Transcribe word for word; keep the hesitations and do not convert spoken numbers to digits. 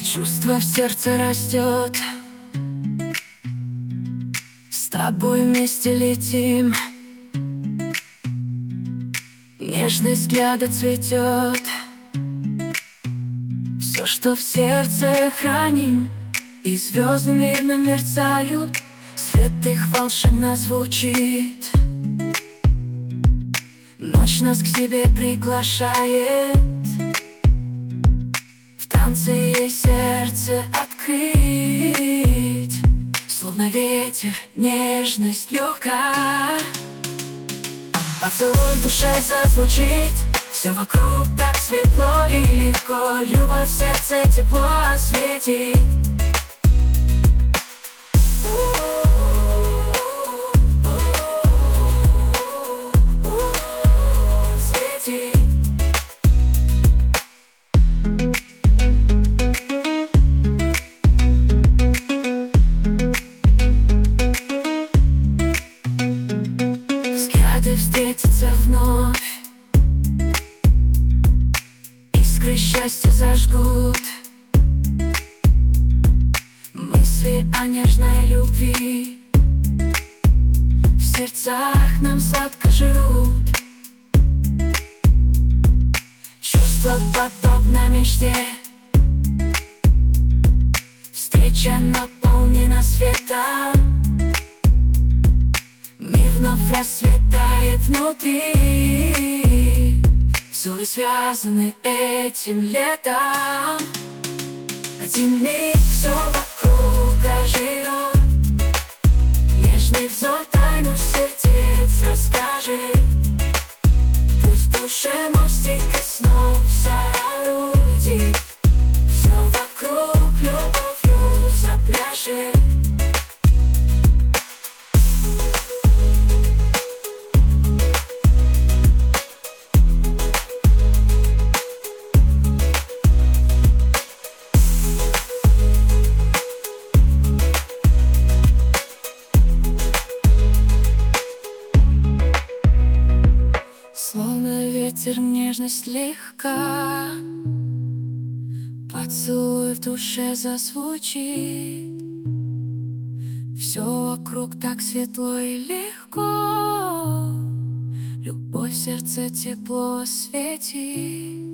Чувство в сердце растет, с тобой вместе летим. Нежность взгляда цветет, все, что в сердце храним. И звезды мирно мерцают, свет их волшебно звучит. Ночь нас к себе приглашает, в танце ей сердце открыть. Словно ветер, нежность легка, поцелуй в душе зазвучит. Все вокруг так светло и легко, любовь в сердце тепло осветит. Взгляды встретятся вновь, искры счастья зажгут. Мысли о нежной любви в сердцах нам сладко живут. Чувство подобно мечте, встреча наполнена светом. Мир вновь расцветает внутри, поцелуи связаны этим летом. Один миг все вокруг оживет, нежный взор тайну сердец расскажет. Пусть в душе мостик коснулся орудий, все вокруг любовью запляшет. Словно ветер, нежность легка, поцелуй в душе зазвучит. Все вокруг так светло и легко, любовь в сердце тепло светит.